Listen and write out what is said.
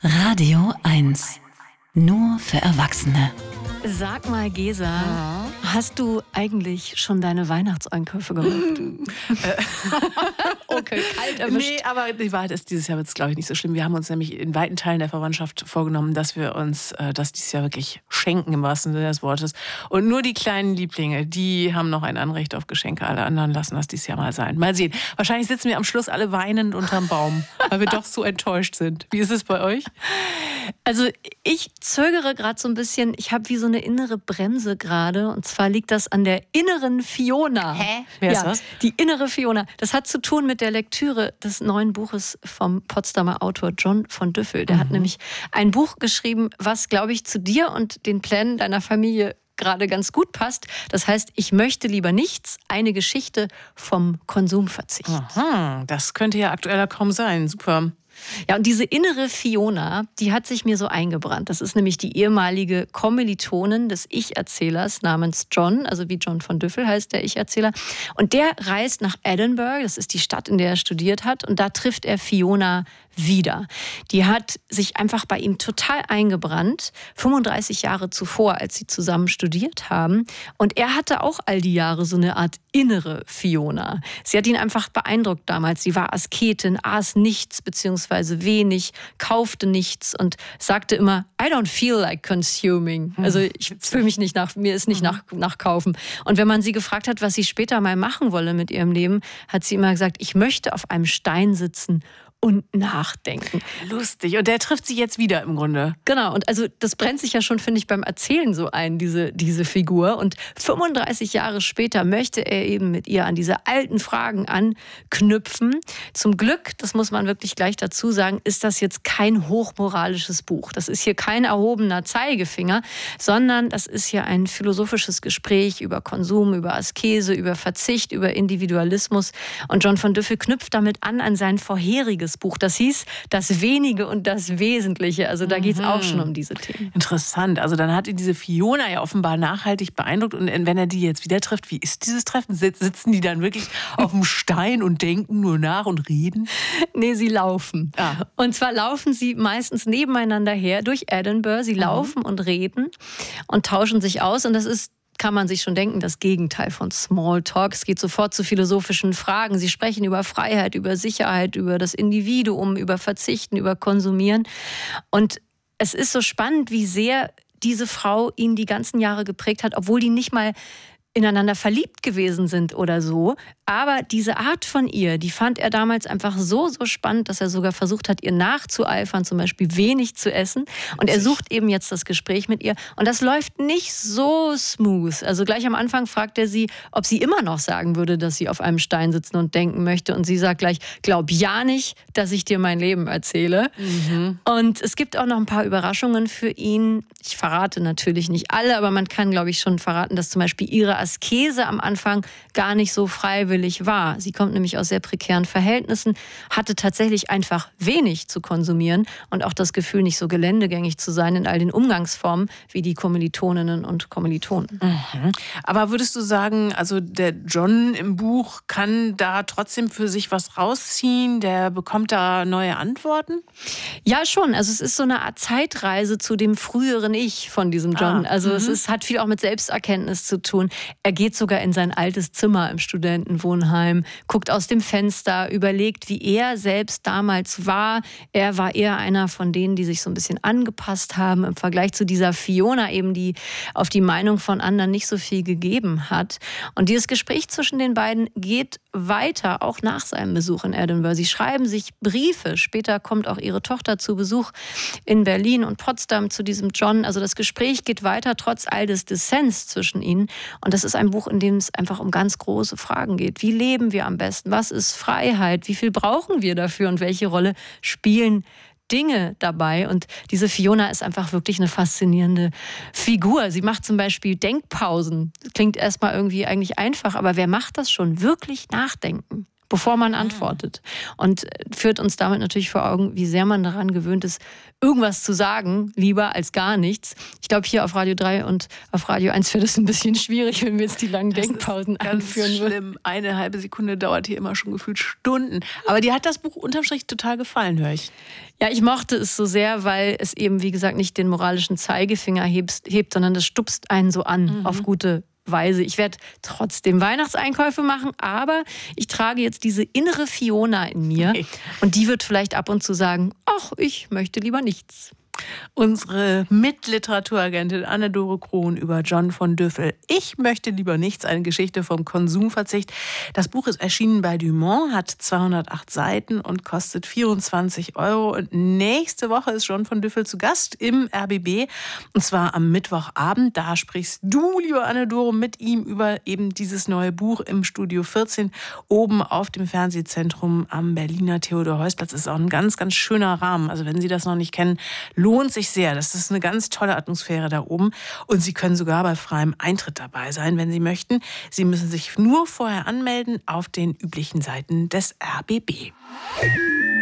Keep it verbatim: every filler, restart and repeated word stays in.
Radio eins. Nur für Erwachsene. Sag mal, Gesa, ja. Hast du eigentlich schon deine Weihnachtseinkäufe gemacht? Okay, kalt erwischt. Nee, aber die Wahrheit ist, dieses Jahr wird es, glaube ich, nicht so schlimm. Wir haben uns nämlich in weiten Teilen der Verwandtschaft vorgenommen, dass wir uns äh, das dieses Jahr wirklich schenken, im wahrsten Sinne des Wortes. Und nur die kleinen Lieblinge, die haben noch ein Anrecht auf Geschenke. Alle anderen lassen das dieses Jahr mal sein. Mal sehen. Wahrscheinlich sitzen wir am Schluss alle weinend unterm Baum, weil wir doch so enttäuscht sind. Wie ist es bei euch? Also ich zögere gerade so ein bisschen. Ich habe wie so eine innere Bremse gerade. Und zwar liegt das an der inneren Fiona. Hä? Wer ist ja, das? Die innere Fiona. Das hat zu tun mit der Lektüre des neuen Buches vom Potsdamer Autor John von Düffel. Der mhm. hat nämlich ein Buch geschrieben, was, glaube ich, zu dir und den Plänen deiner Familie gerade ganz gut passt. Das heißt, ich möchte lieber nichts, eine Geschichte vom Konsumverzicht. Aha, das könnte ja aktueller kaum sein. Super. Ja, und diese innere Fiona, die hat sich mir so eingebrannt. Das ist nämlich die ehemalige Kommilitonin des Ich-Erzählers namens John, also wie John von Düffel heißt der Ich-Erzähler. Und der reist nach Edinburgh, das ist die Stadt, in der er studiert hat, und da trifft er Fiona wieder. Die hat sich einfach bei ihm total eingebrannt, fünfunddreißig Jahre zuvor, als sie zusammen studiert haben. Und er hatte auch all die Jahre so eine Art innere Fiona. Sie hat ihn einfach beeindruckt damals. Sie war Asketin, aß nichts beziehungsweise wenig, kaufte nichts und sagte immer, I don't feel like consuming. Also ich fühle mich nicht nach, mir ist nicht nach, nach Kaufen. Und wenn man sie gefragt hat, was sie später mal machen wolle mit ihrem Leben, hat sie immer gesagt, ich möchte auf einem Stein sitzen und nachdenken. Lustig. Und der trifft sie jetzt wieder im Grunde. Genau. Und also das brennt sich ja schon, finde ich, beim Erzählen so ein, diese, diese Figur. Und fünfunddreißig Jahre später möchte er eben mit ihr an diese alten Fragen anknüpfen. Zum Glück, das muss man wirklich gleich dazu sagen, ist das jetzt kein hochmoralisches Buch. Das ist hier kein erhobener Zeigefinger, sondern das ist hier ein philosophisches Gespräch über Konsum, über Askese, über Verzicht, über Individualismus. Und John von Düffel knüpft damit an an sein vorheriges Buch. Das hieß Das Wenige und das Wesentliche. Also da geht es auch schon um diese Themen. Interessant. Also dann hat ihn diese Fiona ja offenbar nachhaltig beeindruckt. Und wenn er die jetzt wieder trifft, wie ist dieses Treffen? Sitzen die dann wirklich auf dem Stein und denken nur nach und reden? Nee, sie laufen. Ah. Und zwar laufen sie meistens nebeneinander her durch Edinburgh. Sie laufen mhm. und reden und tauschen sich aus. Und das ist, kann man sich schon denken, das Gegenteil von Smalltalk. Es geht sofort zu philosophischen Fragen. Sie sprechen über Freiheit, über Sicherheit, über das Individuum, über Verzichten, über Konsumieren. Und es ist so spannend, wie sehr diese Frau ihn die ganzen Jahre geprägt hat, obwohl die nicht mal ineinander verliebt gewesen sind oder so. Aber diese Art von ihr, die fand er damals einfach so, so spannend, dass er sogar versucht hat, ihr nachzueifern, zum Beispiel wenig zu essen. Und er sucht eben jetzt das Gespräch mit ihr. Und das läuft nicht so smooth. Also gleich am Anfang fragt er sie, ob sie immer noch sagen würde, dass sie auf einem Stein sitzen und denken möchte. Und sie sagt gleich, glaub ja nicht, dass ich dir mein Leben erzähle. Mhm. Und es gibt auch noch ein paar Überraschungen für ihn. Ich verrate natürlich nicht alle, aber man kann, glaube ich, schon verraten, dass zum Beispiel ihre Askese am Anfang gar nicht so freiwillig war. Sie kommt nämlich aus sehr prekären Verhältnissen, hatte tatsächlich einfach wenig zu konsumieren und auch das Gefühl, nicht so geländegängig zu sein in all den Umgangsformen wie die Kommilitoninnen und Kommilitonen. Mhm. Aber würdest du sagen, also der John im Buch kann da trotzdem für sich was rausziehen? Der bekommt da neue Antworten? Ja, schon. Also es ist so eine Art Zeitreise zu dem früheren Ich von diesem John. Ah, also mhm. es ist, hat viel auch mit Selbsterkenntnis zu tun. Er geht sogar in sein altes Zimmer im Studentenwohnheim, guckt aus dem Fenster, überlegt, wie er selbst damals war. Er war eher einer von denen, die sich so ein bisschen angepasst haben im Vergleich zu dieser Fiona eben, die auf die Meinung von anderen nicht so viel gegeben hat. Und dieses Gespräch zwischen den beiden geht weiter, auch nach seinem Besuch in Edinburgh. Sie schreiben sich Briefe. Später kommt auch ihre Tochter zu Besuch in Berlin und Potsdam zu diesem John. Also das Gespräch geht weiter, trotz all des Dissens zwischen ihnen. Und das ist ein Buch, in dem es einfach um ganz große Fragen geht. Wie leben wir am besten? Was ist Freiheit? Wie viel brauchen wir dafür? Und welche Rolle spielen Dinge dabei? Und diese Fiona ist einfach wirklich eine faszinierende Figur. Sie macht zum Beispiel Denkpausen. Klingt erstmal irgendwie eigentlich einfach, aber wer macht das schon? Wirklich nachdenken. bevor man antwortet. Und führt uns damit natürlich vor Augen, wie sehr man daran gewöhnt ist, irgendwas zu sagen, lieber als gar nichts. Ich glaube, hier auf Radio drei und auf Radio eins wäre das ein bisschen schwierig, wenn wir jetzt die langen das Denkpausen ganz anführen schlimm. würden. Eine halbe Sekunde dauert hier immer schon gefühlt Stunden. Aber dir hat das Buch unterm Strich total gefallen, höre ich. Ja, ich mochte es so sehr, weil es eben, wie gesagt, nicht den moralischen Zeigefinger hebt, hebt sondern das stupst einen so an mhm. auf gute Weise. Ich werde trotzdem Weihnachtseinkäufe machen, aber ich trage jetzt diese innere Fiona in mir okay. und die wird vielleicht ab und zu sagen, ach, ich möchte lieber nichts. Unsere Mitliteraturagentin Anne-Dore Krohn über John von Düffel. Ich möchte lieber nichts, eine Geschichte vom Konsumverzicht. Das Buch ist erschienen bei Dumont, hat zweihundertacht Seiten und kostet vierundzwanzig Euro. Und nächste Woche ist John von Düffel zu Gast im R B B. Und zwar am Mittwochabend. Da sprichst du, liebe Anne-Dore, mit ihm über eben dieses neue Buch im Studio vierzehn. Oben auf dem Fernsehzentrum am Berliner Theodor-Heuss-Platz. Ist auch ein ganz, ganz schöner Rahmen. Also wenn Sie das noch nicht kennen, lohnt sich sehr. Das ist eine ganz tolle Atmosphäre da oben. Und Sie können sogar bei freiem Eintritt dabei sein, wenn Sie möchten. Sie müssen sich nur vorher anmelden auf den üblichen Seiten des R B B.